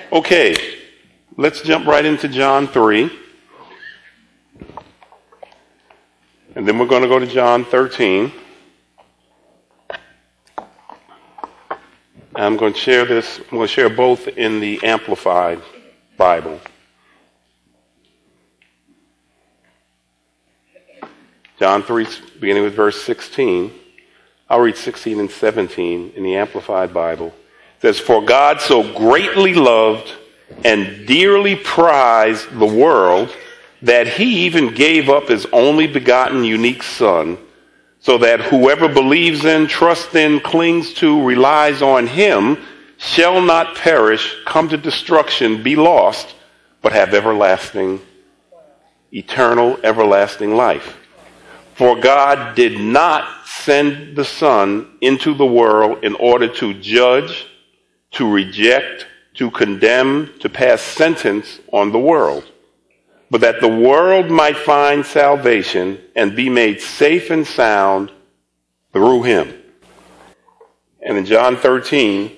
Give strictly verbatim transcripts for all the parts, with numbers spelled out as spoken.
Okay, let's jump right into John three. And then we're going to go to John thirteen. I'm going to share this, I'm going to share both in the Amplified Bible. John three, beginning with verse sixteen. I'll read sixteen and seventeen in the Amplified Bible. It says, "For God so greatly loved and dearly prized the world that he even gave up his only begotten unique Son, so that whoever believes in, trusts in, clings to, relies on him, shall not perish, come to destruction, be lost, but have everlasting, eternal, everlasting life. For God did not send the Son into the world in order to judge, to reject, to condemn, to pass sentence on the world, but that the world might find salvation and be made safe and sound through him." And in John thirteen,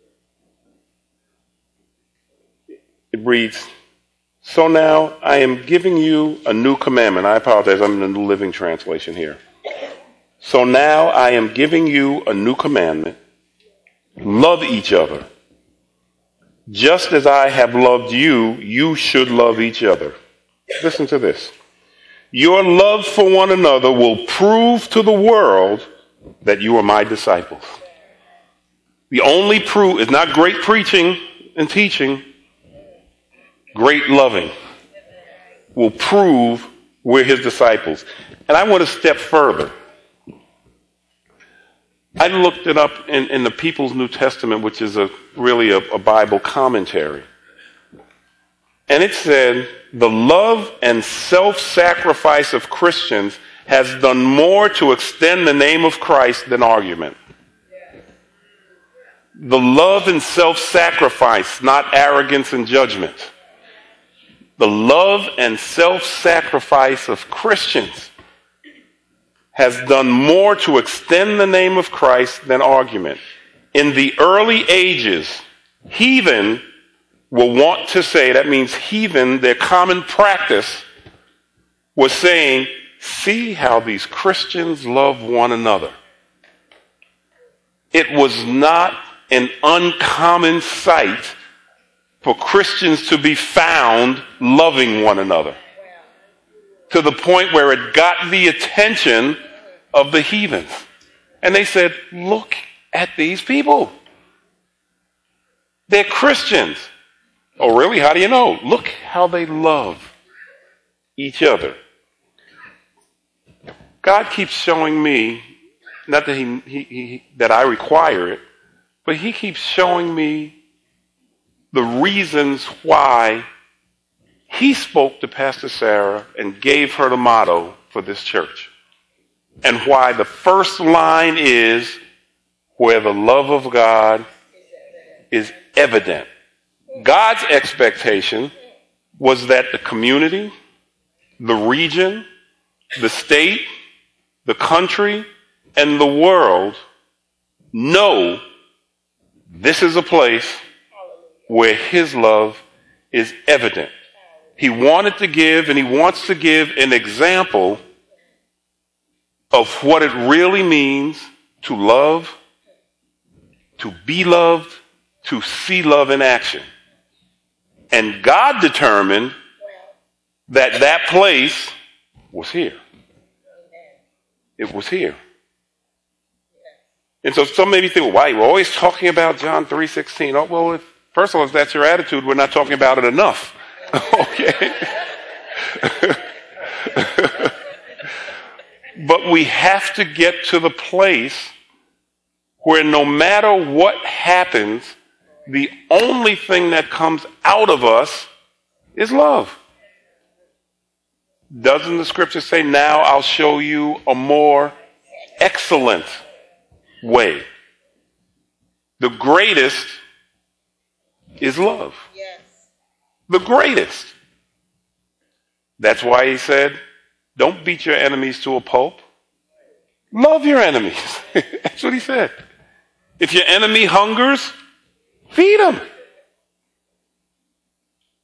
it reads, "So now I am giving you a new commandment." I apologize, I'm in the New Living Translation here. "So now I am giving you a new commandment. Love each other. Just as I have loved you, you should love each other." Listen to this. "Your love for one another will prove to the world that you are my disciples." The only proof is not great preaching and teaching. Great loving will prove we're his disciples. And I want to step further. I looked it up in, in the People's New Testament, which is a really a, a Bible commentary. And it said, the love and self-sacrifice of Christians has done more to extend the name of Christ than argument. The love and self-sacrifice, not arrogance and judgment. The love and self-sacrifice of Christians has done more to extend the name of Christ than argument. In the early ages, heathen will want to say, that means heathen, their common practice was saying, see how these Christians love one another. It was not an uncommon sight for Christians to be found loving one another, to the point where it got the attention of the heathens. And they said, look at these people. They're Christians. Oh, really? How do you know? Look how they love each other. God keeps showing me, not that he, he, he that I require it, but he keeps showing me the reasons why he spoke to Pastor Sarah and gave her the motto for this church. And why the first line is, where the love of God is evident. God's expectation was that the community, the region, the state, the country, and the world know this is a place where his love is evident. He wanted to give, and he wants to give an example of what it really means to love, to be loved, to see love in action. And God determined that that place was here. It was here. And so some maybe think, well, why? We're always talking about John three sixteen. Oh, well, if, first of all, if that's your attitude, we're not talking about it enough. Okay? But we have to get to the place where no matter what happens, the only thing that comes out of us is love. Doesn't the scripture say, now I'll show you a more excellent way? The greatest is love. Yes. The greatest. That's why he said, don't beat your enemies to a pulp. Love your enemies. That's what he said. If your enemy hungers, feed him.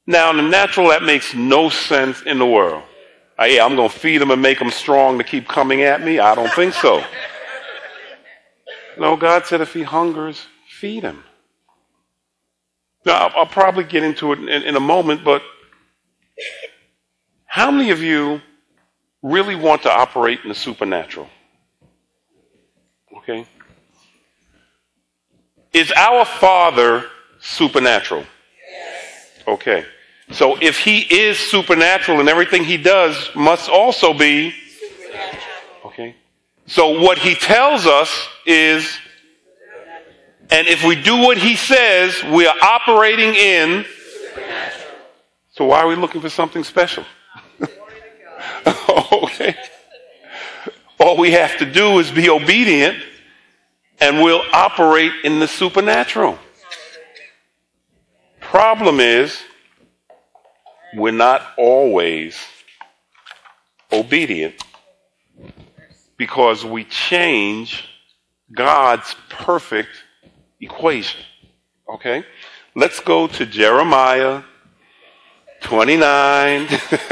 Now, in the natural, that makes no sense in the world. Uh, yeah, I'm going to feed them and make them strong to keep coming at me? I don't think so. No, God said if he hungers, feed him. Now, I'll, I'll probably get into it in, in a moment, but how many of you really want to operate in the supernatural? Okay. Is our Father supernatural? Yes. Okay. So if he is supernatural and everything he does must also be Supernatural. okay. So what he tells us is, and if we do what he says, we are operating in. So why are we looking for something special? Okay. All we have to do is be obedient and we'll operate in the supernatural. Problem is, we're not always obedient because we change God's perfect equation. Okay? Let's go to Jeremiah twenty-nine.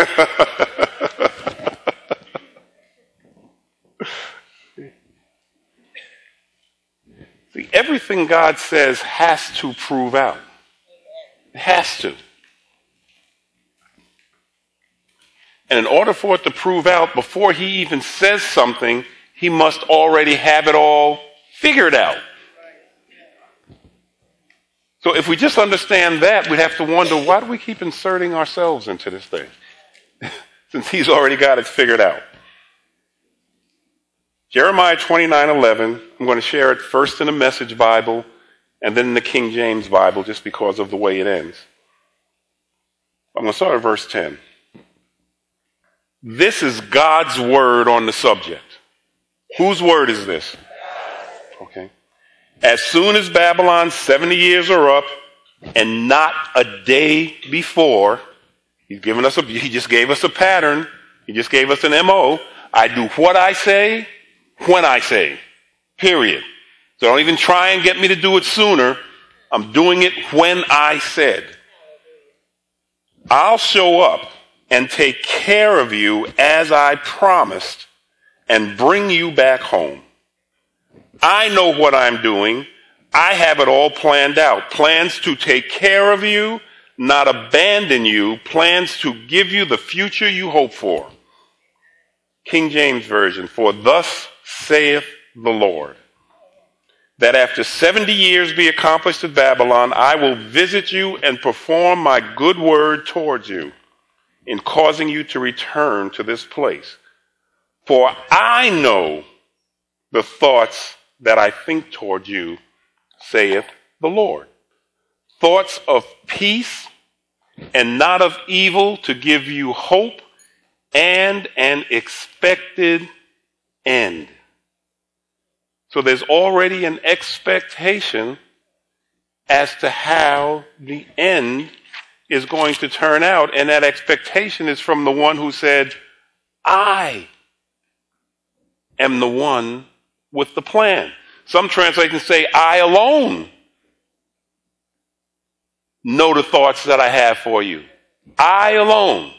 See, everything God says has to prove out. It has to. And in order for it to prove out, before he even says something, he must already have it all figured out. So if we just understand that, we'd have to wonder, why do we keep inserting ourselves into this thing? Since he's already got it figured out. Jeremiah twenty-nine eleven, I'm going to share it first in the Message Bible and then in the King James Bible just because of the way it ends. I'm going to start at verse ten. This is God's word on the subject. Whose word is this? Okay. As soon as Babylon's seventy years are up, and not a day before, he's given us a, he just gave us a pattern. He just gave us an M O. I do what I say, when I say. Period. So don't even try and get me to do it sooner. I'm doing it when I said. I'll show up and take care of you as I promised and bring you back home. I know what I'm doing. I have it all planned out. Plans to take care of you, not abandon you. Plans to give you the future you hope for. King James Version, for thus saith the Lord, that after seventy years be accomplished at Babylon, I will visit you and perform my good word towards you in causing you to return to this place. For I know the thoughts that I think toward you, saith the Lord. Thoughts of peace and not of evil, to give you hope and an expected end. So there's already an expectation as to how the end is going to turn out, and that expectation is from the one who said, I am the one with the plan. Some translations say, I alone know the thoughts that I have for you. I alone.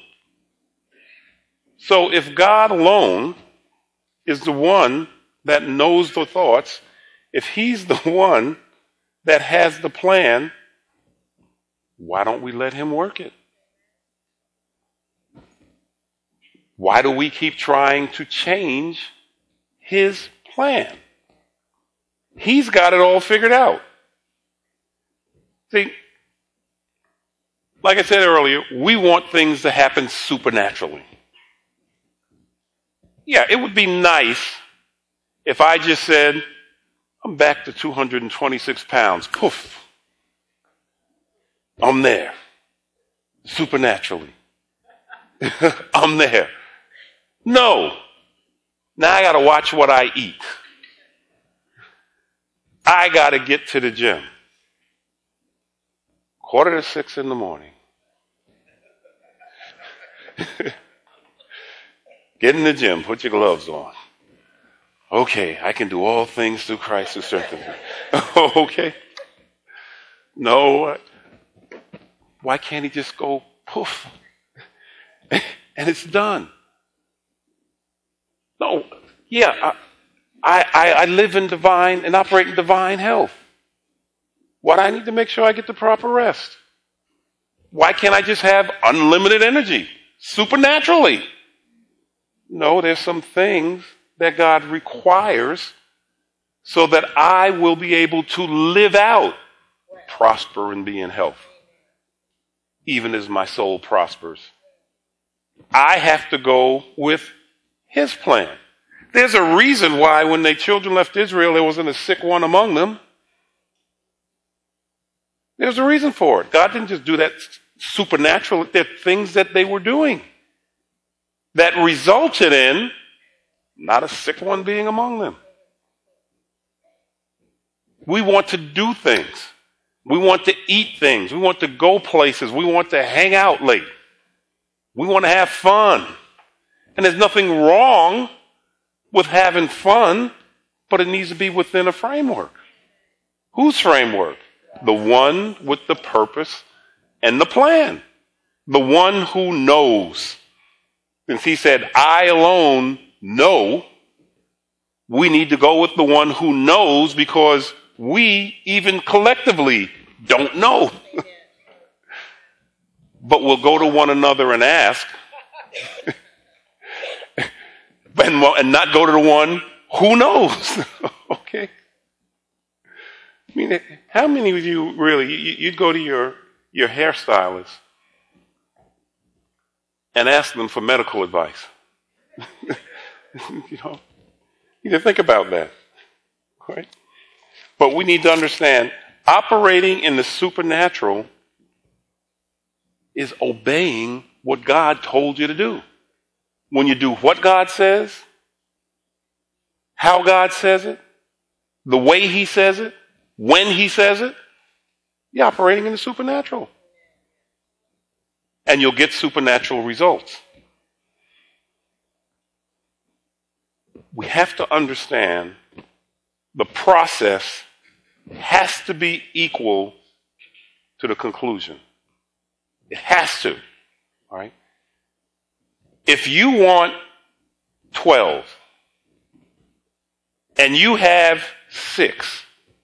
So if God alone is the one that knows the thoughts, if he's the one that has the plan, why don't we let him work it? Why do we keep trying to change his plan? He's got it all figured out. See, like I said earlier, we want things to happen supernaturally. Yeah, it would be nice if I just said, I'm back to two hundred twenty-six pounds. Poof. I'm there. Supernaturally. I'm there. No. Now I got to watch what I eat. I got to get to the gym. Quarter to six in the morning. Get in the gym. Put your gloves on. Okay, I can do all things through Christ who strengthens me. Okay. No. Why can't he just go poof, and it's done. No, yeah, I, I, I live in divine and operate in divine health. Why do I need to make sure I get the proper rest? Why can't I just have unlimited energy supernaturally? No, there's some things that God requires so that I will be able to live out, prosper and be in health, even as my soul prospers. I have to go with his plan. There's a reason why when the children left Israel, there wasn't a sick one among them. There's a reason for it. God didn't just do that supernatural. There are things that they were doing that resulted in not a sick one being among them. We want to do things. We want to eat things. We want to go places. We want to hang out late. We want to have fun. And there's nothing wrong with having fun, but it needs to be within a framework. Whose framework? The one with the purpose and the plan. The one who knows. Since he said, I alone know, we need to go with the one who knows because we, even collectively, don't know. But we'll go to one another and ask. and, and not go to the one who knows. Okay? I mean, how many of you really, you'd go to your, your hairstylist and ask them for medical advice? you know, you need to think about that. Right? But we need to understand, operating in the supernatural is obeying what God told you to do. When you do what God says, how God says it, the way he says it, when he says it, you're operating in the supernatural. And you'll get supernatural results. We have to understand the process has to be equal to the conclusion. It has to. All right? If you want twelve and you have six,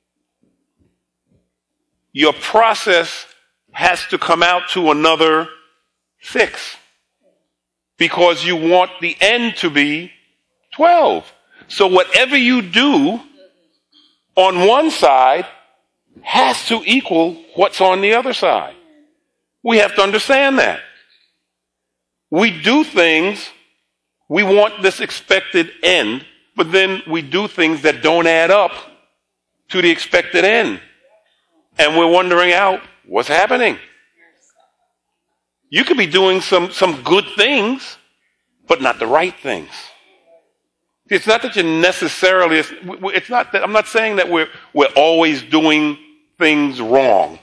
your process has to come out to another six because you want the end to be twelve. So whatever you do on one side has to equal what's on the other side. We have to understand that. We do things, we want this expected end, but then we do things that don't add up to the expected end. And we're wondering out, what's happening? You could be doing some, some good things, but not the right things. It's not that you're necessarily, it's not that, I'm not saying that we're, we're always doing things wrong.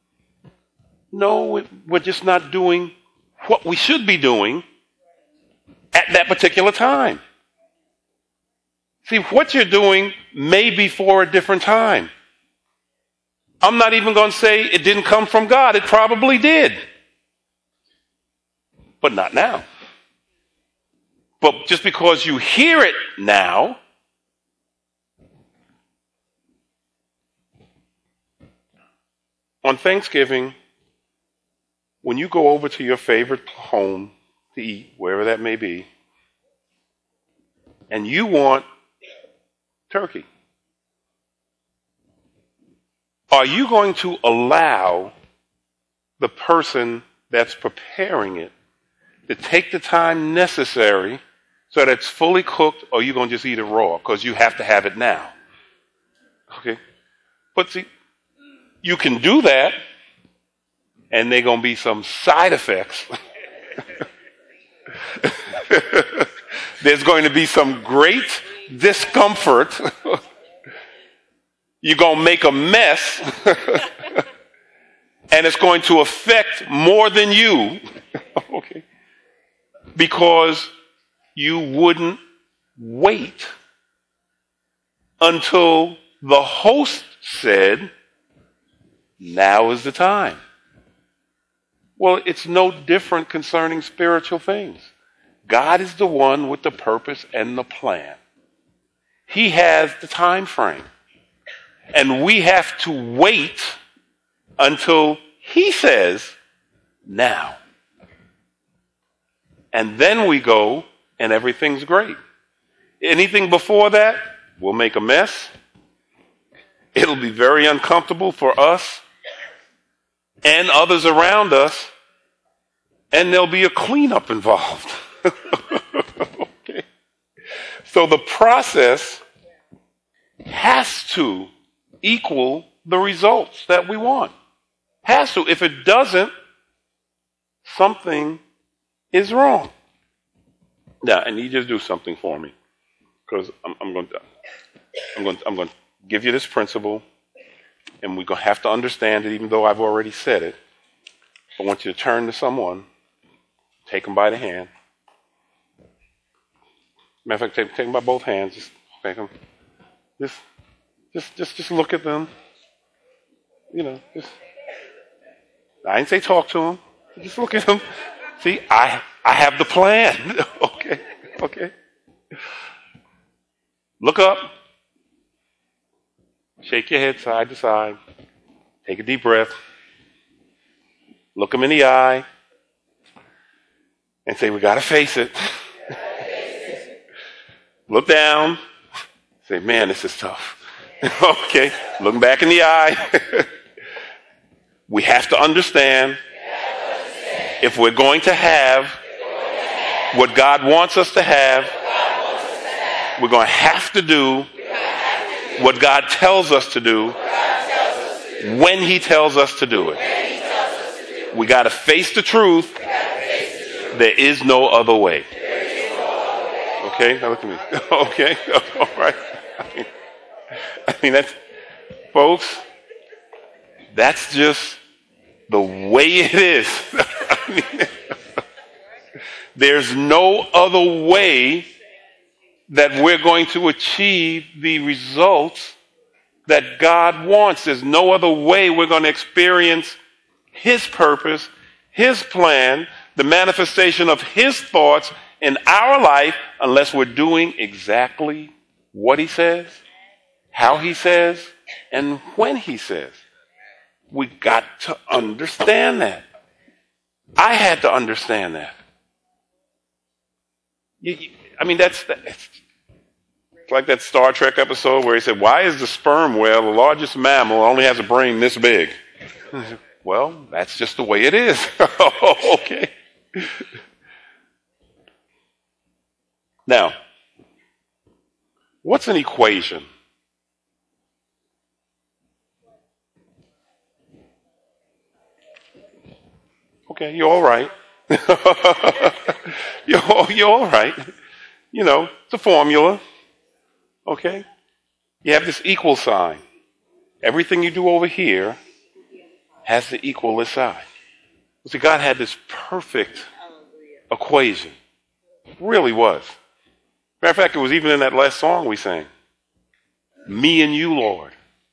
No, we're just not doing what we should be doing at that particular time. See, what you're doing may be for a different time. I'm not even going to say it didn't come from God. It probably did. But not now. But just because you hear it now, on Thanksgiving, when you go over to your favorite home to eat, wherever that may be, and you want turkey, are you going to allow the person that's preparing it to take the time necessary so that it's fully cooked, or are you going to just eat it raw because you have to have it now? Okay? But see, you can do that, and there are going to be some side effects. There's going to be some great discomfort. You're going to make a mess. And it's going to affect more than you. Okay? Because you wouldn't wait until the host said, now is the time. Well, it's no different concerning spiritual things. God is the one with the purpose and the plan. He has the time frame. And we have to wait until he says, now. And then we go and everything's great. Anything before that will make a mess. It'll be very uncomfortable for us and others around us. And there'll be a cleanup involved. Okay. So the process has to equal the results that we want. Has to. If it doesn't, something is wrong. Now, I need you to do something for me, because I'm, I'm going to, I'm going, to, I'm going to give you this principle, and we're going to have to understand it, even though I've already said it. I want you to turn to someone, take them by the hand. Matter of fact, take, take them by both hands. Just take them. Just, just, just, just look at them. You know, just. I didn't say talk to them. Just look at them. See, I, I have the plan. Okay, okay. Look up. Shake your head side to side. Take a deep breath. Look them in the eye. And say, we got to face it. Look down. Say, man, this is tough. Okay, look back in the eye. We have to understand, if we're going to have what God wants us to have, we're going to have to do what God tells us to do when he tells us to do it. We got to face the truth. There is no other way. Okay, now look at me. Okay, all right. I mean, I mean that's, folks, that's just the way it is. I mean, there's no other way that we're going to achieve the results that God wants. There's no other way we're going to experience his purpose, his plan, the manifestation of his thoughts in our life unless we're doing exactly what he says, how he says, and when he says. We got to understand that. I had to understand that. You, you, I mean, that's, that's it's like that Star Trek episode where he said, why is the sperm whale, the largest mammal, only has a brain this big? Well, that's just the way it is. Okay. Now, what's an equation? Okay, you're all right. you're, you're all right. You know, it's a formula. Okay? You have this equal sign. Everything you do over here has to equal this side. See, God had this perfect equation. It really was. Matter of fact, it was even in that last song we sang. Me and you, Lord.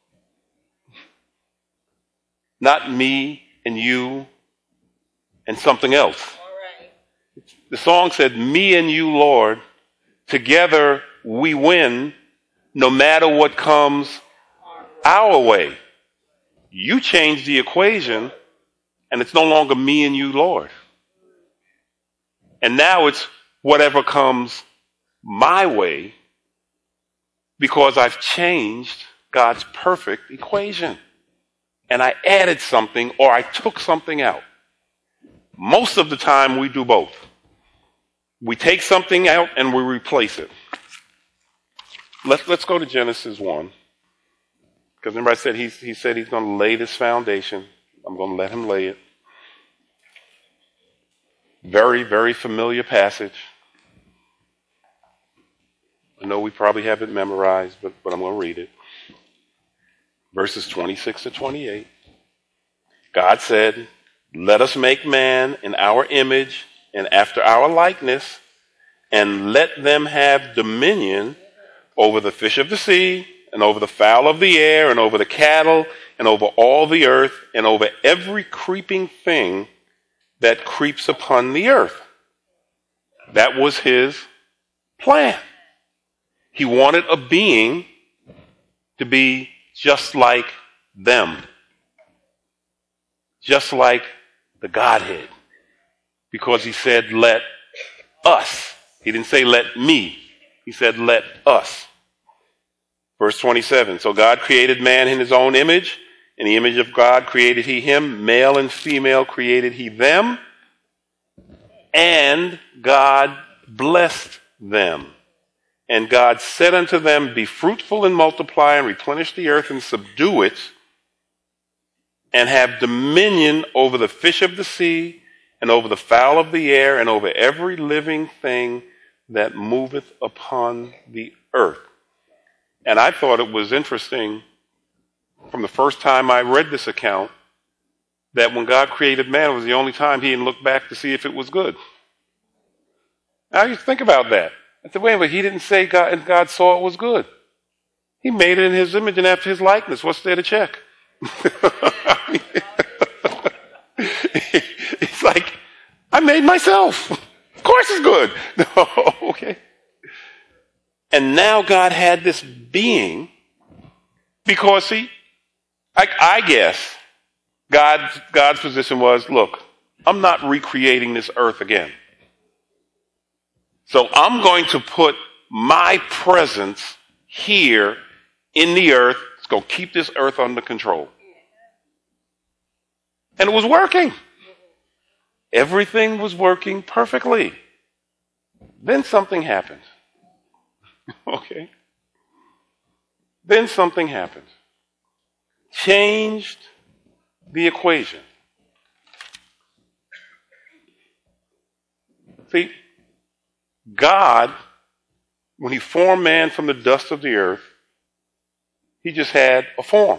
Not me and you and something else. All right. The song said, me and you, Lord, together we win no matter what comes our way. You change the equation and it's no longer me and you, Lord. And now it's whatever comes my way because I've changed God's perfect equation. And I added something or I took something out. Most of the time we do both. We take something out and we replace it. Let's, let's go to Genesis one. Because remember I said he, he said he's going to lay this foundation. I'm going to let him lay it. Very, very familiar passage. I know we probably have it memorized, but, but I'm going to read it. Verses twenty-six to twenty-eight. God said, let us make man in our image and after our likeness, and let them have dominion over the fish of the sea, and over the fowl of the air, and over the cattle, and over all the earth, and over every creeping thing that creeps upon the earth. That was his plan. He wanted a being to be just like them. Just like the Godhead. Because he said, let us. He didn't say let me. He said, let us. Verse twenty-seven. So God created man in his own image. In the image of God created he him. Male and female created he them. And God blessed them. And God said unto them, be fruitful and multiply and replenish the earth and subdue it, and have dominion over the fish of the sea and over the fowl of the air and over every living thing that moveth upon the earth. And I thought it was interesting from the first time I read this account that when God created man, it was the only time he didn't look back to see if it was good. Now you think about that. I said, wait a minute, he didn't say God, and God saw it was good. He made it in his image and after his likeness. What's there to check? It's like, I made myself. Of course it's good. No, okay. And now God had this being because, see, I, I guess God's, God's position was, look, I'm not recreating this earth again. So I'm going to put my presence here in the earth. It's going to keep this earth under control. And it was working. Everything was working perfectly. Then something happened. Okay. Then something happened. Changed the equation. See, God, when he formed man from the dust of the earth, he just had a form.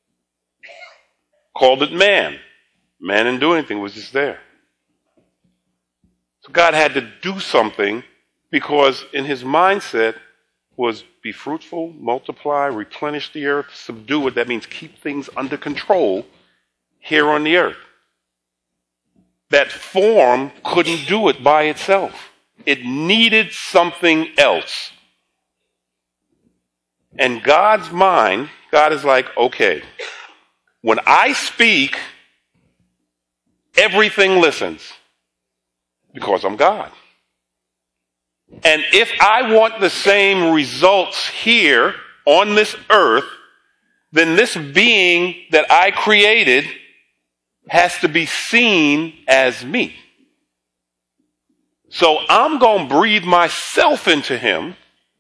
Called it man. Man didn't do anything, it was just there. So God had to do something because in his mindset was be fruitful, multiply, replenish the earth, subdue it. That means keep things under control here on the earth. That form couldn't do it by itself. It needed something else. And God's mind, God is like, okay, when I speak, everything listens because I'm God. And if I want the same results here on this earth, then this being that I created has to be seen as me. So I'm going to breathe myself into him.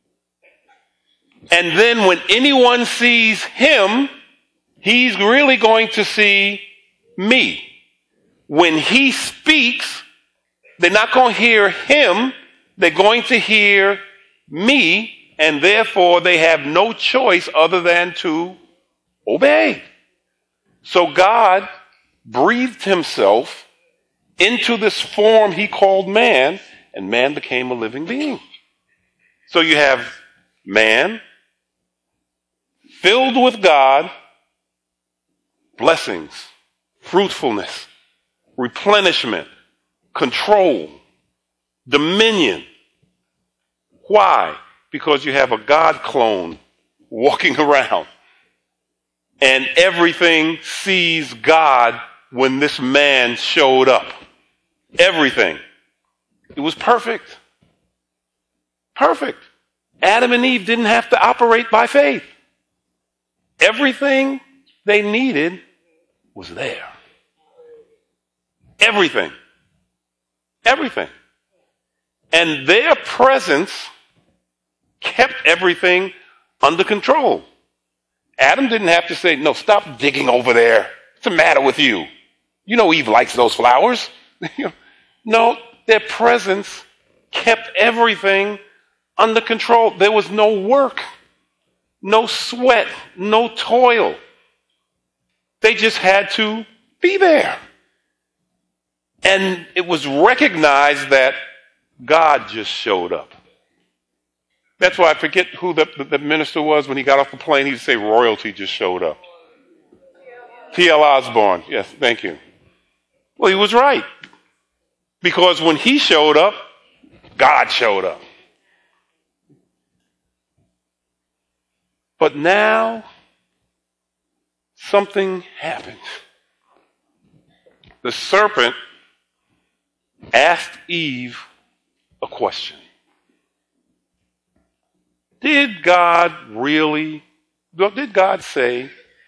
And then when anyone sees him, he's really going to see me. When he speaks, they're not going to hear him. They're going to hear me. And therefore, they have no choice other than to obey. So God breathed himself into this form he called man, and man became a living being. So you have man filled with God, blessings, fruitfulness, replenishment, control, dominion. Why? Because you have a God clone walking around, and everything sees God when this man showed up. Everything. It was perfect. Perfect. Adam and Eve didn't have to operate by faith. Everything they needed was there. Everything. Everything. And their presence kept everything under control. Adam didn't have to say, no, stop digging over there. What's the matter with you? You know Eve likes those flowers. No, their presence kept everything under control. There was no work, no sweat, no toil. They just had to be there. And it was recognized that God just showed up. That's why I forget who the, the, the minister was when he got off the plane. He'd say royalty just showed up. T L Osborne. Yes, thank you. Well, he was right. Because when he showed up, God showed up. But now, something happened. The serpent asked Eve a question. Did God really, did God say?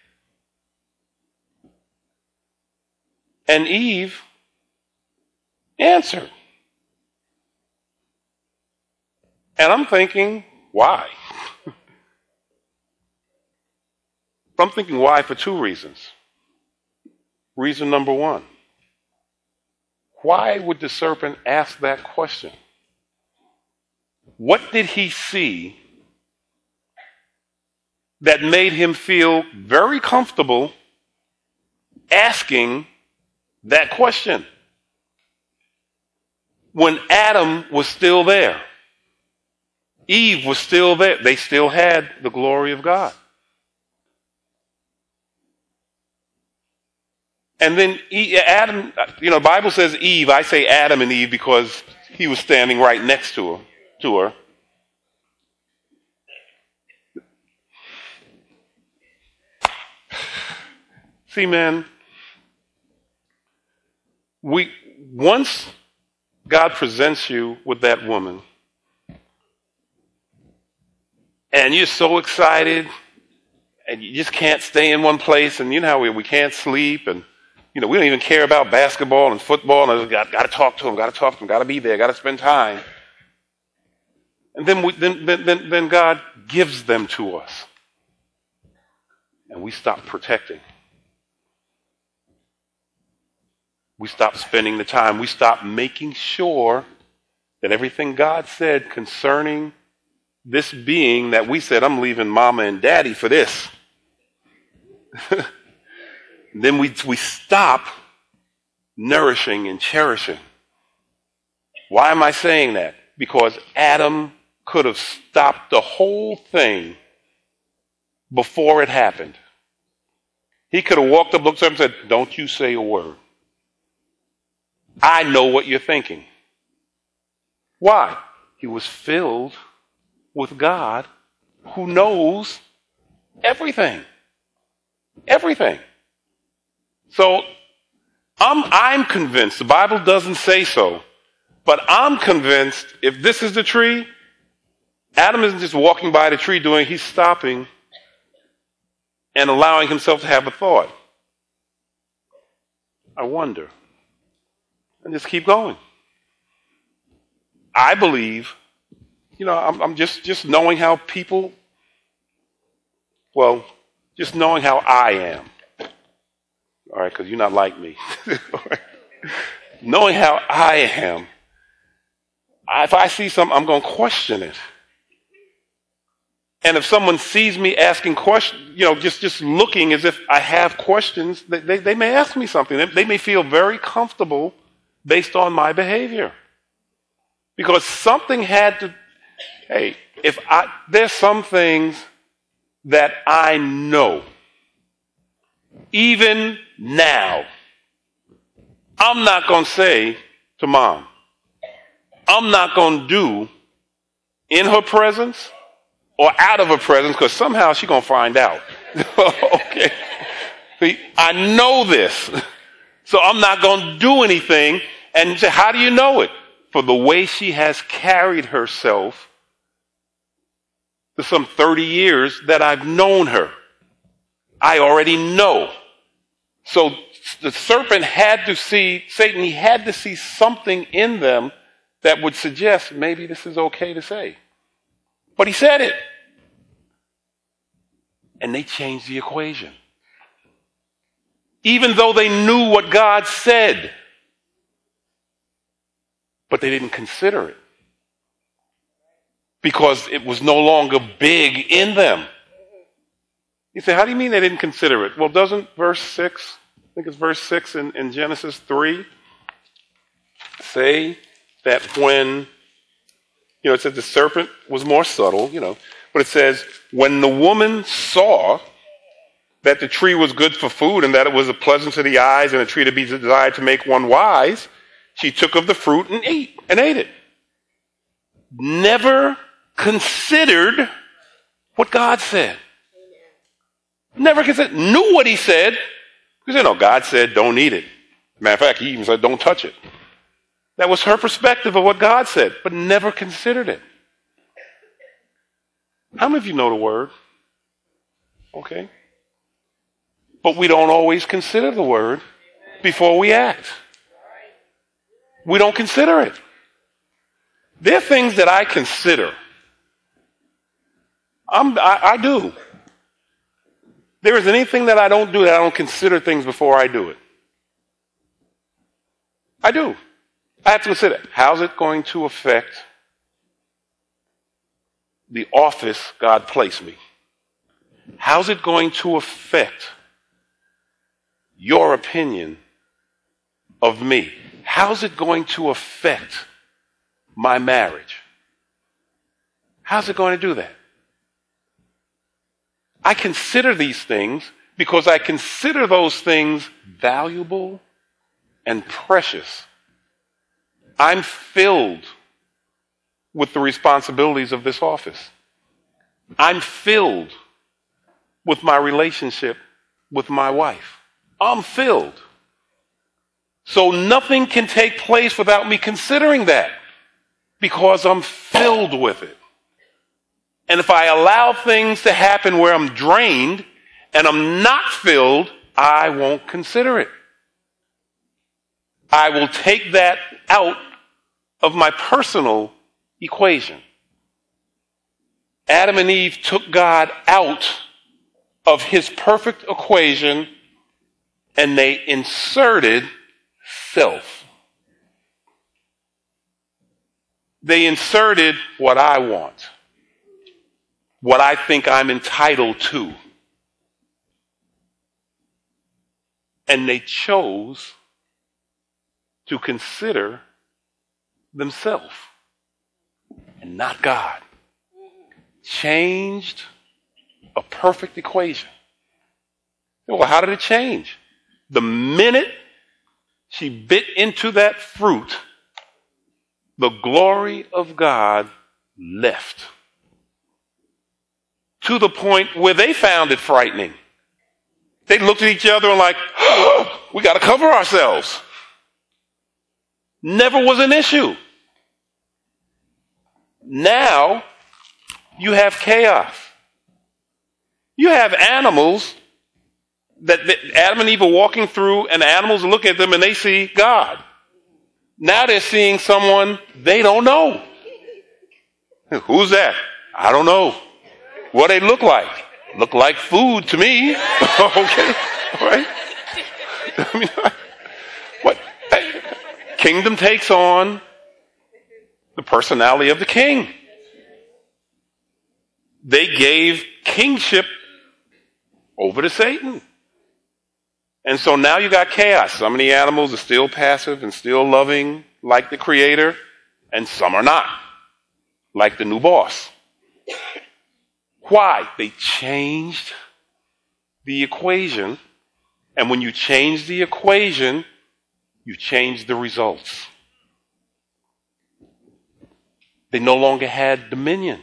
And Eve answered. And I'm thinking, why? I'm thinking why for two reasons. Reason number one, why would the serpent ask that question? What did he see that made him feel very comfortable asking that question when Adam was still there? Eve was still there. They still had the glory of God. And then Adam, you know, the Bible says Eve. I say Adam and Eve because he was standing right next to her. To her. See, man, we once God presents you with that woman, and you're so excited, and you just can't stay in one place, and you know how we, we can't sleep, and you know we don't even care about basketball and football, and I got, got to talk to him, got to talk to him, got to be there, got to spend time. And then, we, then, then, then God gives them to us, and we stop protecting. We stop spending the time. We stop making sure that everything God said concerning this being that we said, I'm leaving mama and daddy for this. Then we, we stop nourishing and cherishing. Why am I saying that? Because Adam could have stopped the whole thing before it happened. He could have walked up, looked at him and said, don't you say a word. I know what you're thinking. Why? He was filled with God who knows everything. Everything. So I'm, I'm convinced, the Bible doesn't say so, but I'm convinced if this is the tree, Adam isn't just walking by the tree doing, he's stopping and allowing himself to have a thought. I wonder. And just keep going. I believe, you know, I'm, I'm just, just knowing how people, well, just knowing how I am. All right, because you're not like me. Knowing how I am, if I see something, I'm going to question it. And if someone sees me asking questions, you know, just, just looking as if I have questions, they, they, they may ask me something. They, they may feel very comfortable based on my behavior. Because something had to, hey, if I, there's some things that I know, even now, I'm not going to say to mom, I'm not going to do in her presence or out of her presence, because somehow she's going to find out. Okay. See, I know this. So I'm not going to do anything. And you say, how do you know it? For the way she has carried herself for some thirty years that I've known her. I already know. So the serpent had to see, Satan, he had to see something in them that would suggest maybe this is okay to say. But he said it. And they changed the equation. Even though they knew what God said. But they didn't consider it. Because it was no longer big in them. You say, how do you mean they didn't consider it? Well, doesn't verse six, I think it's verse six in, in Genesis three, say that when, you know, it says the serpent was more subtle, you know, but it says, when the woman saw that the tree was good for food and that it was a pleasant to the eyes and a tree to be desired to make one wise, She took of the fruit and ate and ate it. Never considered what God said. Never considered, knew what he said. Because, you know, God said, don't eat it. Matter of fact, he even said, don't touch it. That was her perspective of what God said, but never considered it. How many of you know the word? Okay. But we don't always consider the word before we act. We don't consider it. There are things that I consider. I'm, I, I do. There isn't anything that I don't do that I don't consider things before I do it. I do. I have to consider, how's it going to affect the office God placed me? How's it going to affect your opinion of me? How's it going to affect my marriage? How's it going to do that? I consider these things because I consider those things valuable and precious. I'm filled with the responsibilities of this office. I'm filled with my relationship with my wife. I'm filled. So nothing can take place without me considering that because I'm filled with it. And if I allow things to happen where I'm drained and I'm not filled, I won't consider it. I will take that out of my personal equation. Adam and Eve took God out of his perfect equation and they inserted self. They inserted what I want, what I think I'm entitled to. And they chose to consider themselves and not God. Changed a perfect equation. Well, how did it change? The minute she bit into that fruit, the glory of God left. To the point where they found it frightening. They looked at each other and like, oh, we got to cover ourselves. Never was an issue. Now, you have chaos. You have animals that, that Adam and Eve are walking through, and the animals look at them and they see God. Now they're seeing someone they don't know. Who's that? I don't know. What they look like? Look like food to me. Okay, all right. I mean, what? Kingdom takes on the personality of the king. They gave kingship over to Satan. And so now you got chaos. Some of the animals are still passive and still loving like the creator, and some are not, like the new boss. Why? They changed the equation, and when you change the equation, you change the results. They no longer had dominion.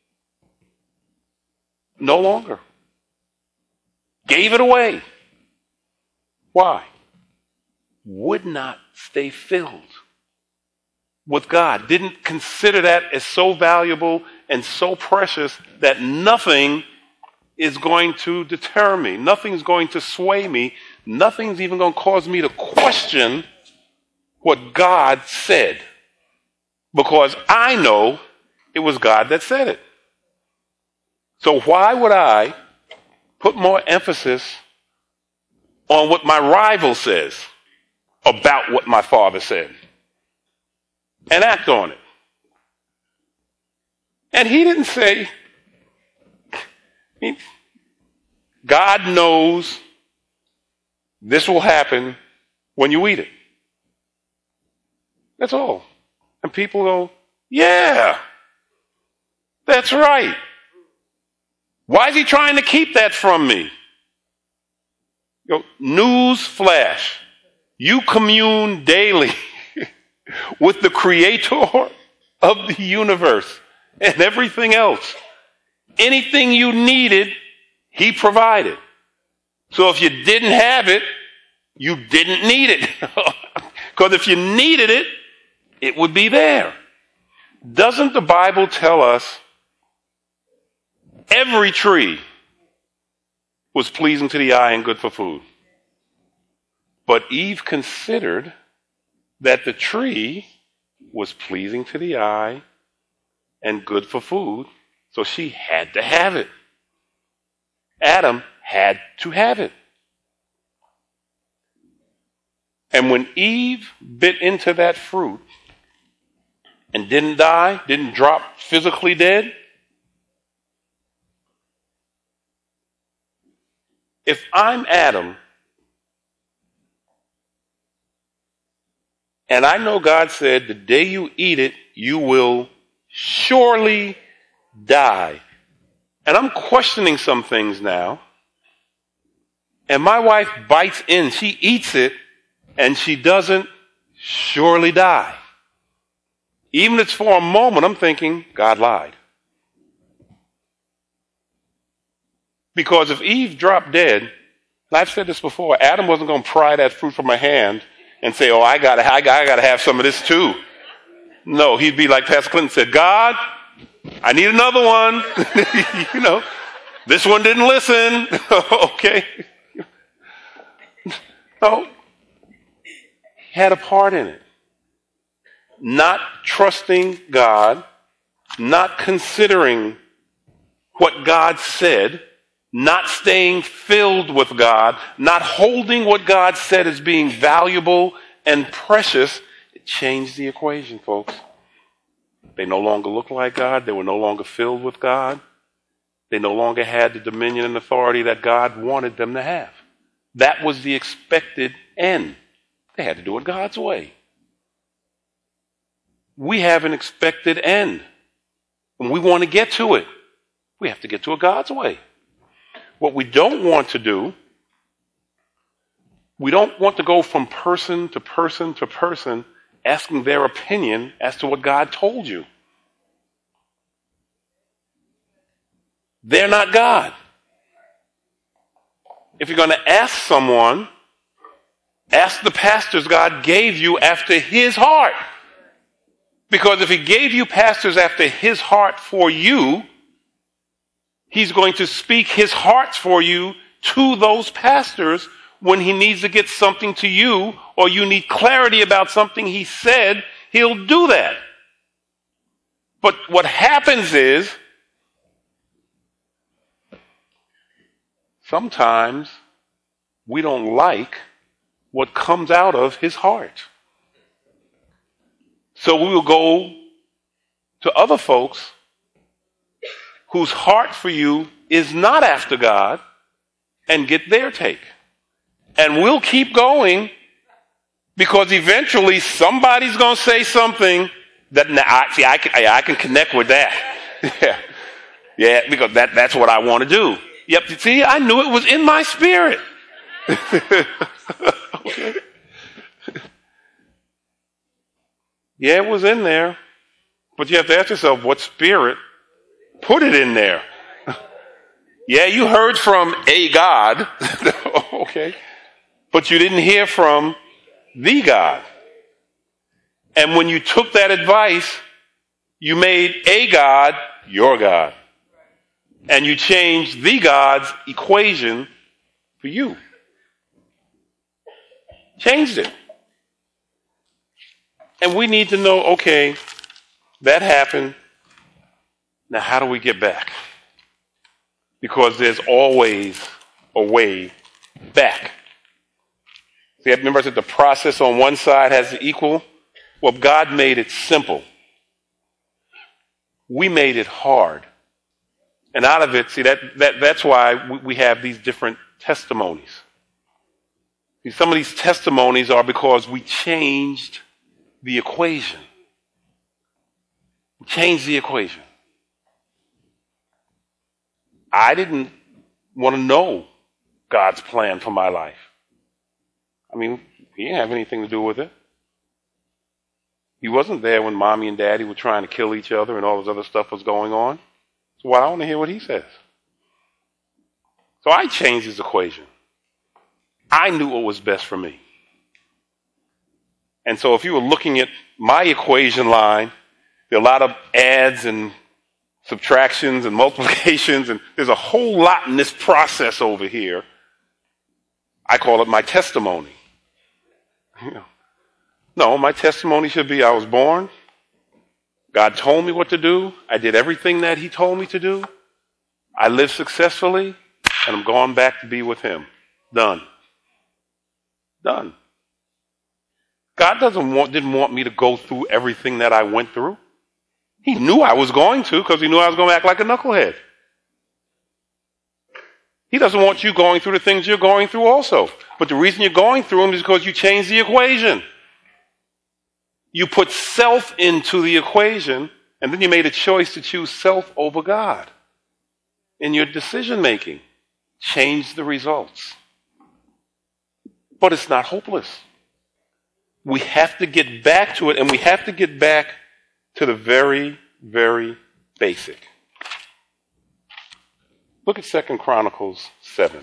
No longer. Gave it away. Why? Would not stay filled with God. Didn't consider that as so valuable and so precious that nothing is going to deter me. Nothing's going to sway me. Nothing's even going to cause me to question what God said. Because I know it was God that said it. So why would I put more emphasis on what my rival says about what my father said and act on it? And he didn't say, he, God knows this will happen when you eat it. That's all. And people go, yeah, that's right. Why is he trying to keep that from me? You know, news flash. You commune daily with the creator of the universe and everything else. Anything you needed, he provided. So if you didn't have it, you didn't need it. Because if you needed it, it would be there. Doesn't the Bible tell us every tree was pleasing to the eye and good for food? But Eve considered that the tree was pleasing to the eye and good for food, so she had to have it. Adam had to have it. And when Eve bit into that fruit and didn't die, didn't drop physically dead, if I'm Adam, and I know God said, the day you eat it, you will surely die. And I'm questioning some things now. And my wife bites in, she eats it, and she doesn't surely die. Even if it's for a moment, I'm thinking, God lied. Because if Eve dropped dead, and I've said this before, Adam wasn't going to pry that fruit from her hand and say, oh, I gotta, I gotta, I gotta have some of this too. No, he'd be like Pastor Clinton said, God, I need another one. You know, this one didn't listen. Okay. No, he had a part in it. Not trusting God, not considering what God said, not staying filled with God, not holding what God said as being valuable and precious. It changed the equation, folks. They no longer looked like God. They were no longer filled with God. They no longer had the dominion and authority that God wanted them to have. That was the expected end. They had to do it God's way. We have an expected end. When we want to get to it, we have to get to it God's way. What we don't want to do, we don't want to go from person to person to person asking their opinion as to what God told you. They're not God. If you're going to ask someone, ask the pastors God gave you after his heart. Because if he gave you pastors after his heart for you, he's going to speak his heart for you to those pastors when he needs to get something to you or you need clarity about something he said. He'll do that. But what happens is sometimes we don't like what comes out of his heart. So we will go to other folks whose heart for you is not after God and get their take. And we'll keep going because eventually somebody's going to say something that, nah, I, see, I can, I, I can connect with that. Yeah, yeah, because that, that's what I want to do. Yep, see, I knew it was in my spirit. Okay. Yeah, it was in there. But you have to ask yourself, what spirit put it in there? Yeah, you heard from a God. Okay. But you didn't hear from the God. And when you took that advice, you made a God your God. And you changed the God's equation for you. Changed it. And we need to know, okay, that happened. Now how do we get back? Because there's always a way back. See, remember I said the process on one side has the equal? Well, God made it simple. We made it hard. And out of it, see, that, that that's why we, we have these different testimonies. See, some of these testimonies are because we changed the equation. We changed the equation. I didn't want to know God's plan for my life. I mean, he didn't have anything to do with it. He wasn't there when mommy and daddy were trying to kill each other and all this other stuff was going on. So why I want to hear what he says. So I changed his equation. I knew what was best for me. And so if you were looking at my equation line, there are a lot of adds and subtractions and multiplications, and there's a whole lot in this process over here. I call it my testimony. You know, no, my testimony should be I was born. God told me what to do. I did everything that he told me to do. I lived successfully, and I'm going back to be with him. Done. Done. God doesn't want, didn't want me to go through everything that I went through. He knew I was going to because he knew I was going to act like a knucklehead. He doesn't want you going through the things you're going through also. But the reason you're going through them is because you changed the equation. You put self into the equation, and then you made a choice to choose self over God. In your decision making, change the results. But it's not hopeless. We have to get back to it, and we have to get back to the very, very basic. Look at Second Chronicles seven.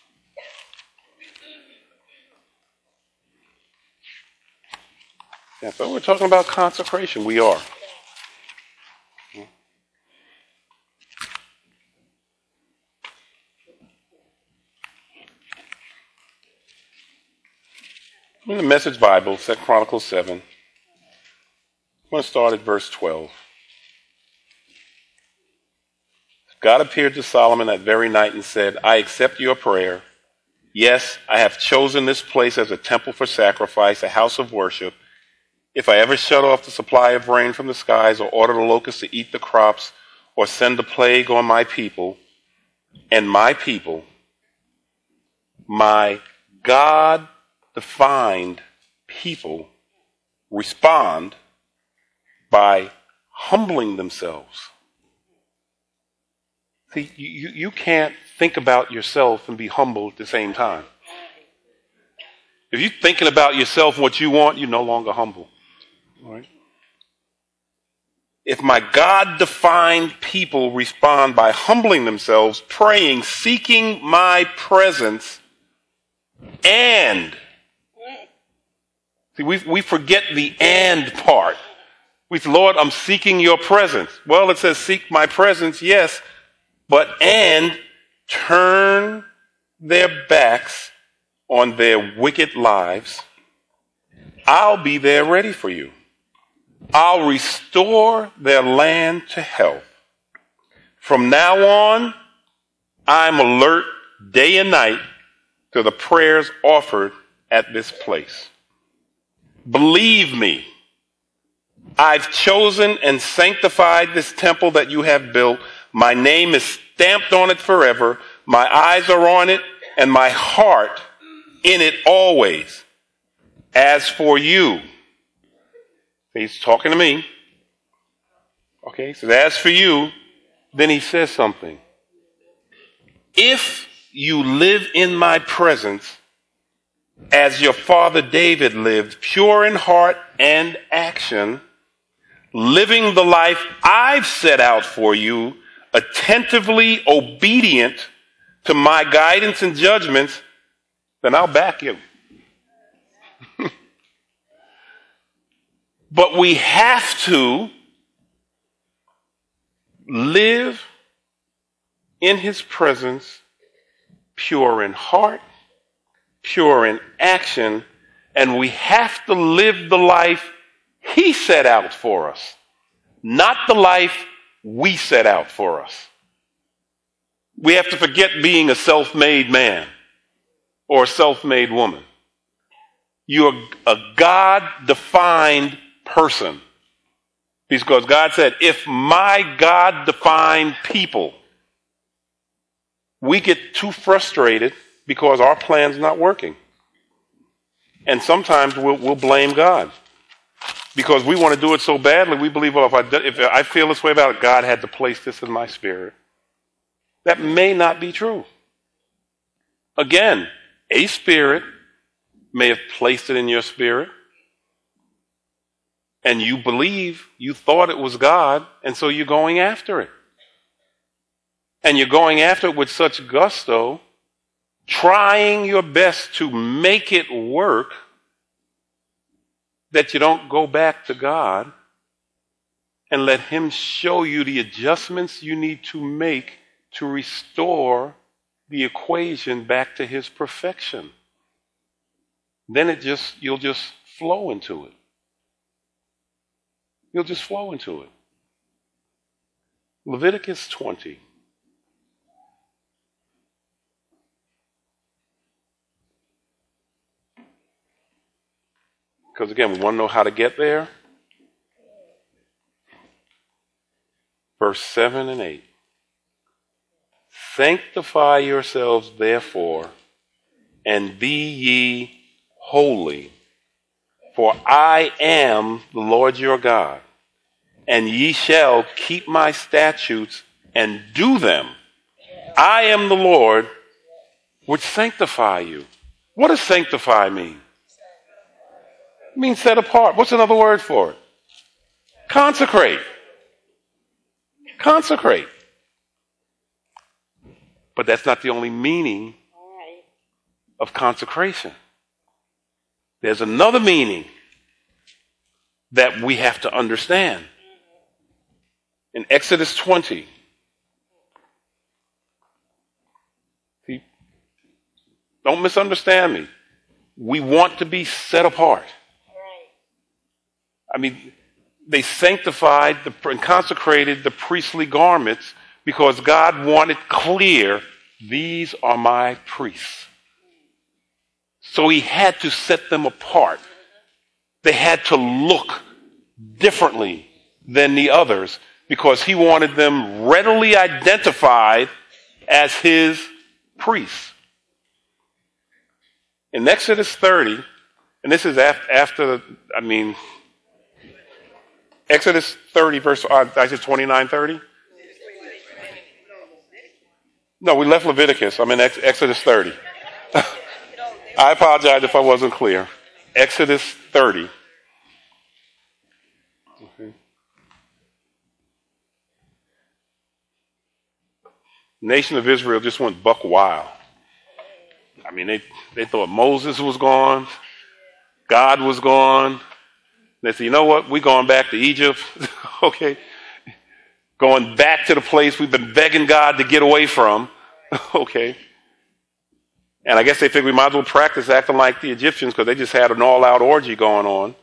Yeah, so we're talking about consecration. We are. In the Message Bible, Second Chronicles seven, I'm going to start at verse twelve. God appeared to Solomon that very night and said, I accept your prayer. Yes, I have chosen this place as a temple for sacrifice, a house of worship. If I ever shut off the supply of rain from the skies, or order the locusts to eat the crops, or send a plague on my people, and my people, my God-defined people, respond by humbling themselves. See, you, you can't think about yourself and be humble at the same time. If you're thinking about yourself and what you want, you're no longer humble. All right? If my God-defined people respond by humbling themselves, praying, seeking my presence, and, see, we, we forget the and part. We say, Lord, I'm seeking your presence. Well, it says seek my presence, yes, but and turn their backs on their wicked lives. I'll be there ready for you. I'll restore their land to health. From now on, I'm alert day and night to the prayers offered at this place. Believe me, I've chosen and sanctified this temple that you have built. My name is stamped on it forever. My eyes are on it, and my heart in it always. As for you, he's talking to me. Okay, so as for you, then he says something. If you live in my presence as your father David lived, pure in heart and action, living the life I've set out for you, attentively obedient to my guidance and judgments, then I'll back you. But we have to live in his presence, pure in heart, pure in action, and we have to live the life he set out for us, not the life we set out for us. We have to forget being a self-made man or a self-made woman. You're a God-defined person. Because God said, if my God-defined people, we get too frustrated because our plan's not working. And sometimes we'll, we'll blame God. Because we want to do it so badly, we believe, well, if I, if I feel this way about it, God had to place this in my spirit. That may not be true. Again, a spirit may have placed it in your spirit. And you believe, you thought it was God, and so you're going after it. And you're going after it with such gusto, trying your best to make it work, that you don't go back to God and let him show you the adjustments you need to make to restore the equation back to his perfection. Then it just, you'll just flow into it. You'll just flow into it. Leviticus twenty. Because again, we want to know how to get there. Verse seven and eight. Sanctify yourselves, therefore, and be ye holy, for I am the Lord your God, and ye shall keep my statutes and do them. I am the Lord which sanctify you. What does sanctify mean? It means set apart. What's another word for it? Consecrate. Consecrate. But that's not the only meaning of consecration. There's another meaning that we have to understand. In Exodus twenty, see, don't misunderstand me. We want to be set apart. I mean, they sanctified the, and consecrated the priestly garments because God wanted clear, these are my priests. So he had to set them apart. They had to look differently than the others because he wanted them readily identified as his priests. In Exodus thirty, and this is after, I mean, Exodus thirty, verse, I said twenty-nine, thirty? No, we left Leviticus. I'm in Exodus thirty. I apologize if I wasn't clear. Exodus thirty. Okay. Nation of Israel just went buck wild. I mean, they, they thought Moses was gone. God was gone. They said, you know what? We're going back to Egypt. Okay. Going back to the place we've been begging God to get away from. Okay. And I guess they figured we might as well practice acting like the Egyptians because they just had an all-out orgy going on.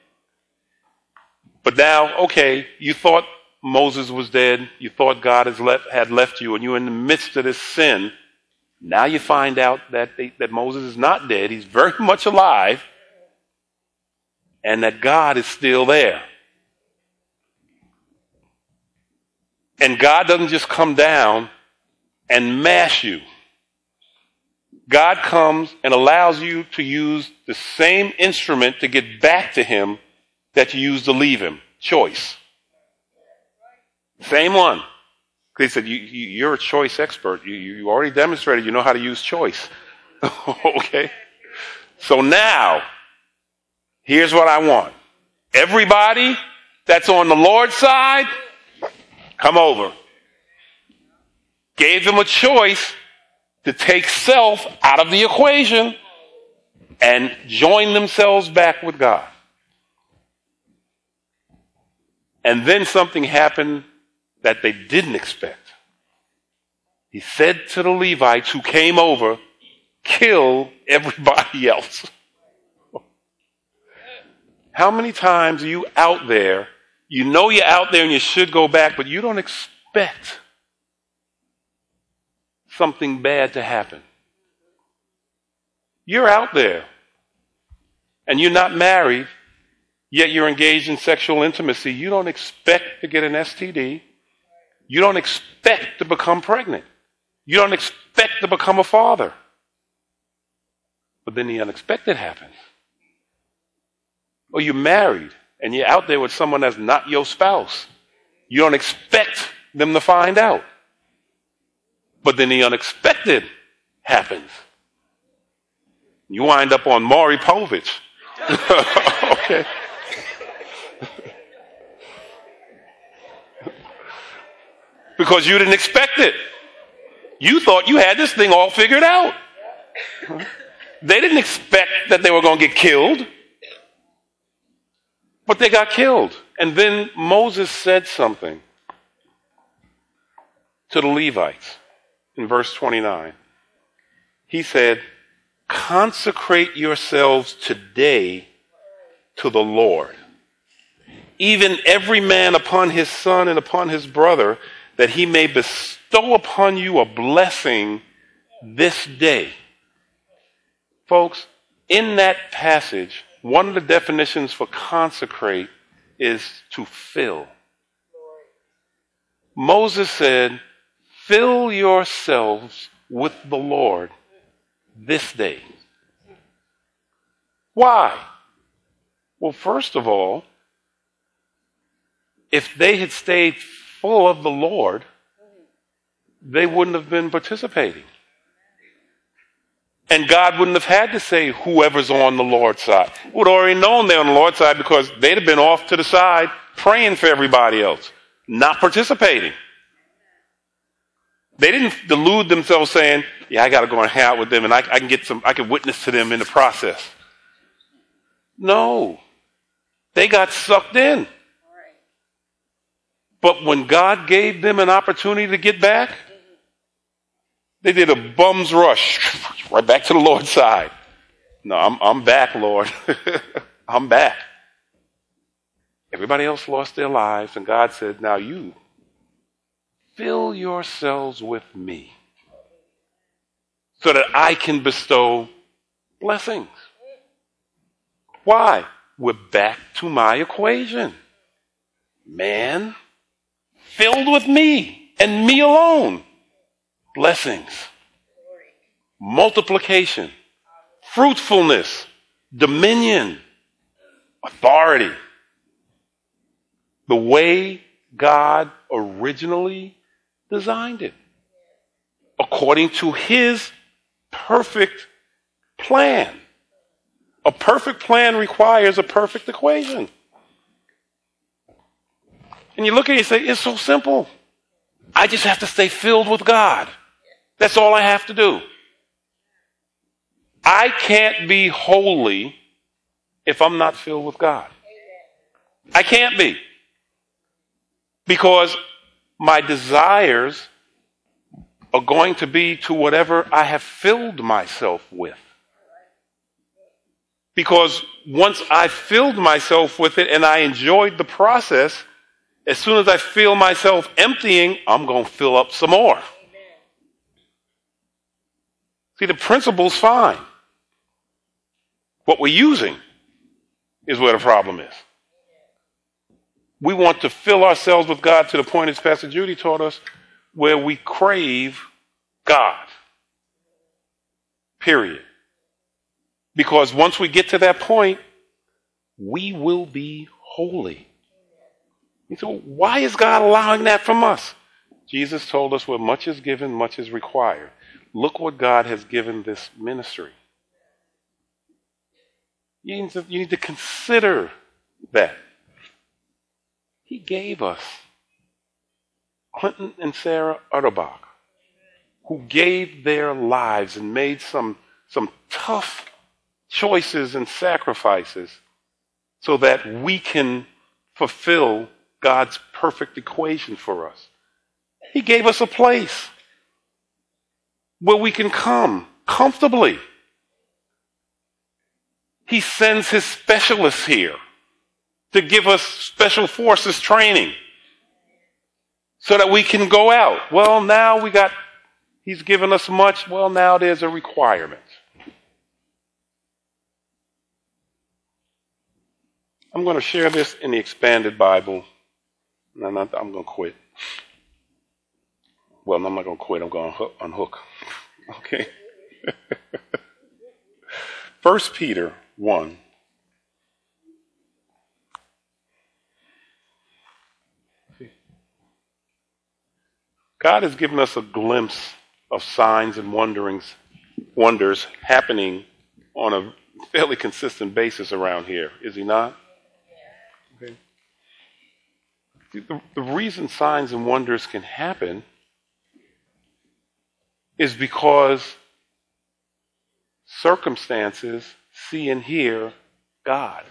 But now, okay, you thought Moses was dead. You thought God has left, had left you, and you're in the midst of this sin. Now you find out that, they, that Moses is not dead. He's very much alive. And that God is still there. And God doesn't just come down and mash you. God comes and allows you to use the same instrument to get back to him that you used to leave him. Choice. Same one. They said, you, you, you're a choice expert. You, you already demonstrated you know how to use choice. Okay? So now, here's what I want. Everybody that's on the Lord's side, come over. Gave them a choice to take self out of the equation and join themselves back with God. And then something happened that they didn't expect. He said to the Levites who came over, kill everybody else. How many times are you out there, you know you're out there and you should go back, but you don't expect something bad to happen? You're out there and you're not married, yet you're engaged in sexual intimacy. You don't expect to get an S T D. You don't expect to become pregnant. You don't expect to become a father. But then the unexpected happens. Or you're married and you're out there with someone that's not your spouse. You don't expect them to find out. But then the unexpected happens. You wind up on Maury Povich. Okay. Because you didn't expect it. You thought you had this thing all figured out. They didn't expect that they were going to get killed. But they got killed. And then Moses said something to the Levites in verse twenty-nine. He said, consecrate yourselves today to the Lord, even every man upon his son and upon his brother, that he may bestow upon you a blessing this day. Folks, in that passage, one of the definitions for consecrate is to fill. Moses said, fill yourselves with the Lord this day. Why? Well, first of all, if they had stayed full of the Lord, they wouldn't have been participating. And God wouldn't have had to say whoever's on the Lord's side. Would have already known they're on the Lord's side because they'd have been off to the side praying for everybody else, not participating. They didn't delude themselves saying, yeah, I got to go and hang out with them and I, I can get some, I can witness to them in the process. No. They got sucked in. But when God gave them an opportunity to get back, they did a bum's rush right back to the Lord's side. No, I'm, I'm back, Lord. I'm back. Everybody else lost their lives, and God said, now you fill yourselves with me so that I can bestow blessings. Why? We're back to my equation. Man filled with me and me alone. Blessings, multiplication, fruitfulness, dominion, authority. The way God originally designed it, according to his perfect plan. A perfect plan requires a perfect equation. And you look at it and say, it's so simple. I just have to stay filled with God. That's all I have to do. I can't be holy if I'm not filled with God. I can't be. Because my desires are going to be to whatever I have filled myself with. Because once I filled myself with it and I enjoyed the process, as soon as I feel myself emptying, I'm going to fill up some more. See, the principle's fine. What we're using is where the problem is. We want to fill ourselves with God to the point, as Pastor Judy taught us, where we crave God. Period. Because once we get to that point, we will be holy. You say, why is God allowing that from us? Jesus told us where much is given, much is required. Look what God has given this ministry. You need to, you need to consider that. He gave us Clinton and Sarah Utterbach, who gave their lives and made some, some tough choices and sacrifices so that we can fulfill God's perfect equation for us. He gave us a place where we can come comfortably. He sends his specialists here to give us special forces training so that we can go out. Well, now we got, he's given us much. Well, now there's a requirement. I'm going to share this in the Expanded Bible. And I'm, not, I'm going to quit. Well, I'm not going to quit. I'm going to unhook. Okay. First Peter one. God has given us a glimpse of signs and wonderings, wonders happening on a fairly consistent basis around here, is he not? Okay. The, the reason signs and wonders can happen is because circumstances see and hear God.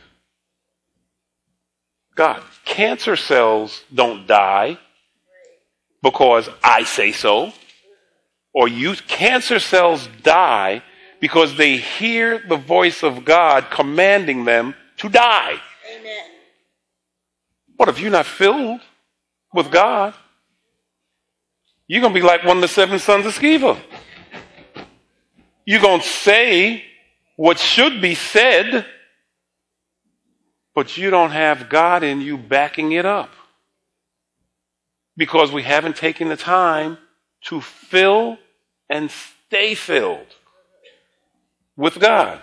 God. Cancer cells don't die because I say so. Or you, cancer cells die because they hear the voice of God commanding them to die. Amen. What if you're not filled with God? You're going to be like one of the seven sons of Sceva. You're going to say what should be said, but you don't have God in you backing it up. Because we haven't taken the time to fill and stay filled with God.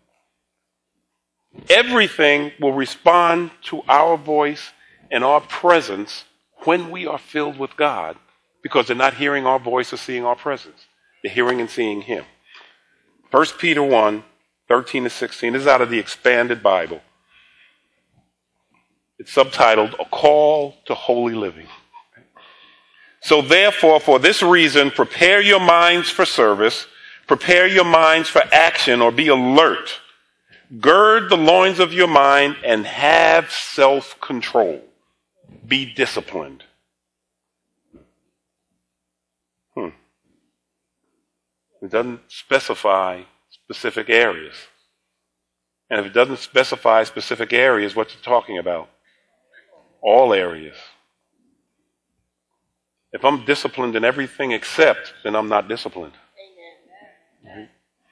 Everything will respond to our voice and our presence when we are filled with God, because they're not hearing our voice or seeing our presence. They're hearing and seeing Him. First Peter one, thirteen to sixteen. This is out of the Expanded Bible. It's subtitled, A Call to Holy Living. So therefore, for this reason, prepare your minds for service, prepare your minds for action, or be alert. Gird the loins of your mind and have self-control. Be disciplined. Hmm. It doesn't specify specific areas. And if it doesn't specify specific areas, what's it talking about? All areas. If I'm disciplined in everything except, then I'm not disciplined. Amen.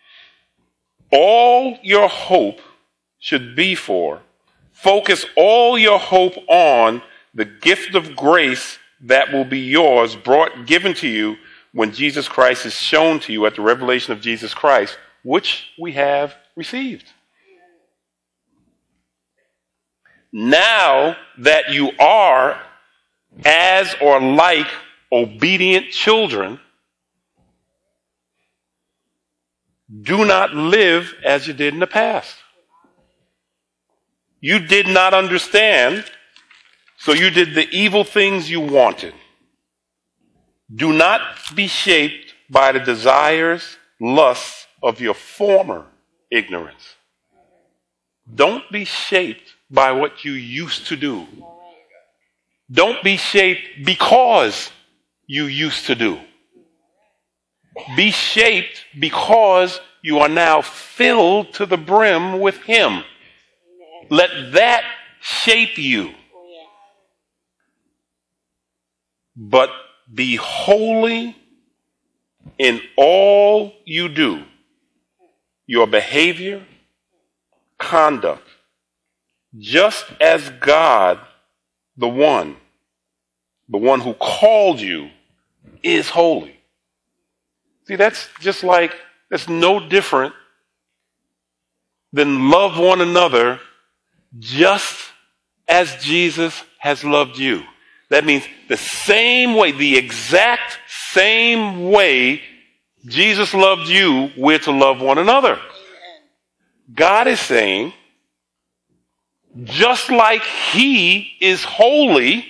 All your hope should be for, focus all your hope on the gift of grace that will be yours, brought, given to you when Jesus Christ is shown to you at the revelation of Jesus Christ, which we have received. Now that you are as or like obedient children, do not live as you did in the past. You did not understand, so you did the evil things you wanted. Do not be shaped by the desires, lusts of your former ignorance. Don't be shaped by what you used to do. Don't be shaped because you used to do. Be shaped because you are now filled to the brim with Him. Let that shape you. But be holy in all you do. Your behavior, conduct. Just as God, the one, the one who called you, is holy. See, that's just like, that's no different than love one another just as Jesus has loved you. That means the same way, the exact same way Jesus loved you, we're to love one another. God is saying, just like He is holy,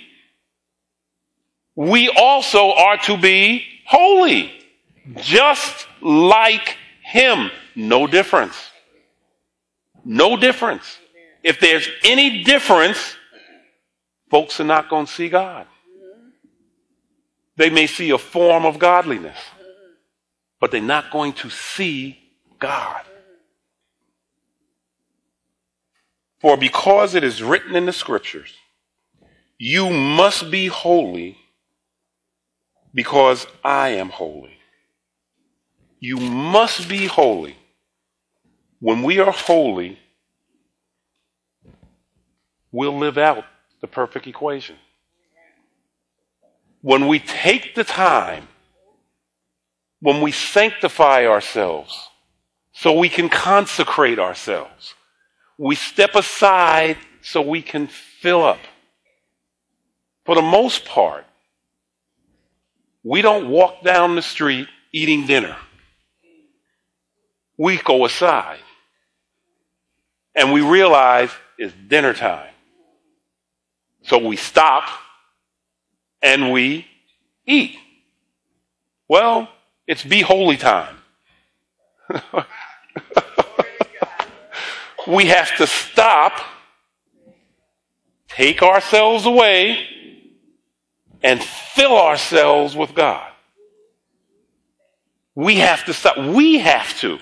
we also are to be holy. Just like Him. No difference. No difference. If there's any difference, folks are not going to see God. They may see a form of godliness, but they're not going to see God. For because it is written in the scriptures, you must be holy because I am holy. You must be holy. When we are holy, we'll live out the perfect equation. When we take the time, when we sanctify ourselves so we can consecrate ourselves, we step aside so we can fill up. For the most part, we don't walk down the street eating dinner. We go aside and we realize it's dinner time. So we stop and we eat. Well, it's be holy time. We have to stop, take ourselves away, and fill ourselves with God. We have to stop. We have to.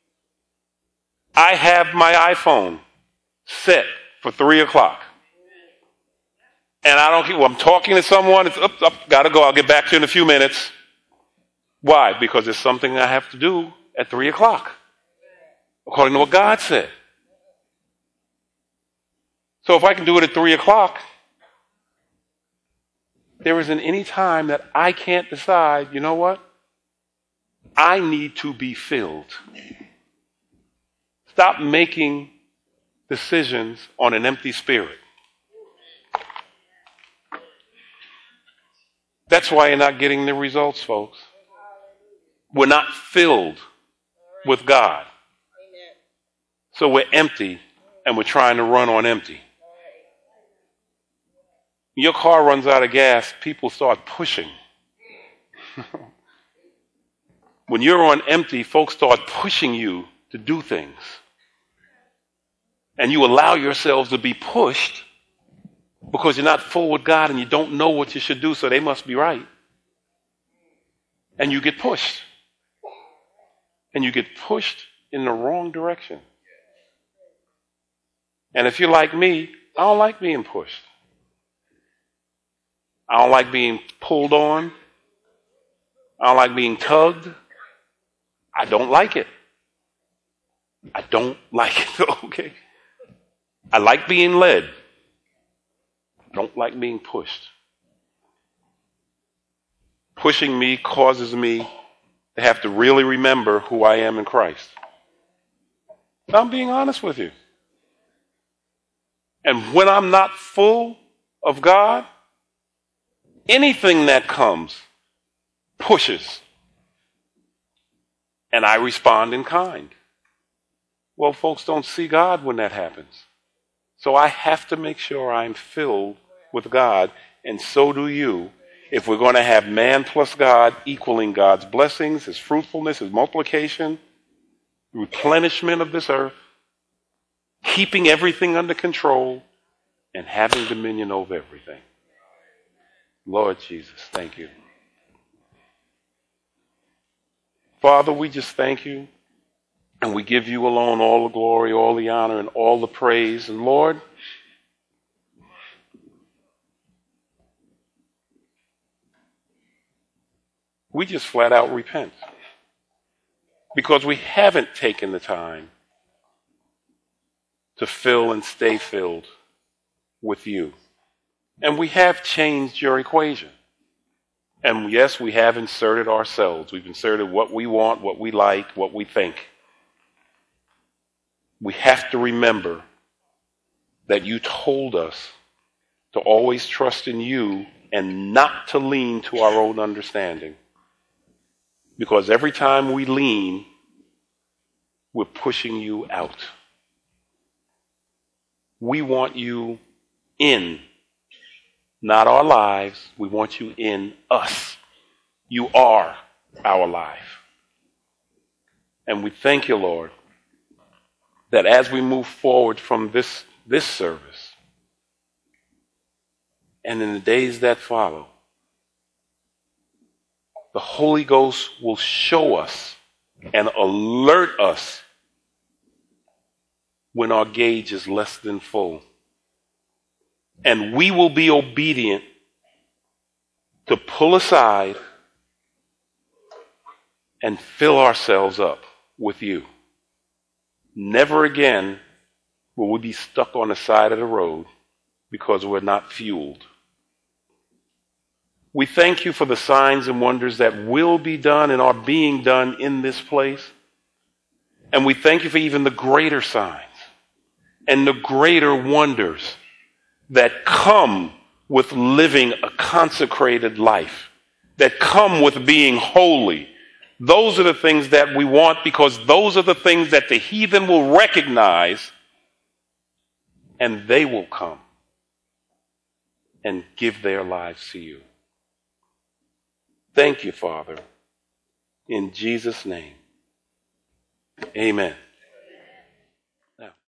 I have my iPhone set for three o'clock. And I don't keep, well, I'm talking to someone, it's up, up, gotta go, I'll get back to you in a few minutes. Why? Because it's something I have to do at three o'clock, according to what God said. So if I can do it at three o'clock, there isn't any time that I can't decide, you know what? I need to be filled. Stop making decisions on an empty spirit. That's why you're not getting the results, folks. We're not filled with God. So we're empty and we're trying to run on empty. Your car runs out of gas, people start pushing. When you're on empty, folks start pushing you to do things. And you allow yourselves to be pushed because you're not full with God and you don't know what you should do, so they must be right. And you get pushed. And you get pushed in the wrong direction. And if you're like me, I don't like being pushed. I don't like being pulled on. I don't like being tugged. I don't like it. I don't like it, okay? I like being led. I don't like being pushed. Pushing me causes me to have to really remember who I am in Christ. I'm being honest with you. And when I'm not full of God, anything that comes pushes. And I respond in kind. Well, folks don't see God when that happens. So I have to make sure I'm filled with God, and so do you, if we're going to have man plus God equaling God's blessings, his fruitfulness, his multiplication, replenishment of this earth, keeping everything under control, and having dominion over everything. Lord Jesus, thank you. Father, we just thank you, and we give you alone all the glory, all the honor, and all the praise. And Lord, we just flat out repent because we haven't taken the time to fill and stay filled with you. And we have changed your equation. And yes, we have inserted ourselves. We've inserted what we want, what we like, what we think. We have to remember that you told us to always trust in you and not to lean to our own understanding. Because every time we lean, we're pushing you out. We want you in, not our lives. We want you in us. You are our life. And we thank you, Lord, that as we move forward from this, this service and in the days that follow, the Holy Ghost will show us and alert us when our gauge is less than full. And we will be obedient to pull aside and fill ourselves up with you. Never again will we be stuck on the side of the road because we're not fueled. We thank you for the signs and wonders that will be done and are being done in this place. And we thank you for even the greater signs and the greater wonders that come with living a consecrated life, that come with being holy. Those are the things that we want because those are the things that the heathen will recognize, and they will come and give their lives to you. Thank you, Father. In Jesus' name, amen.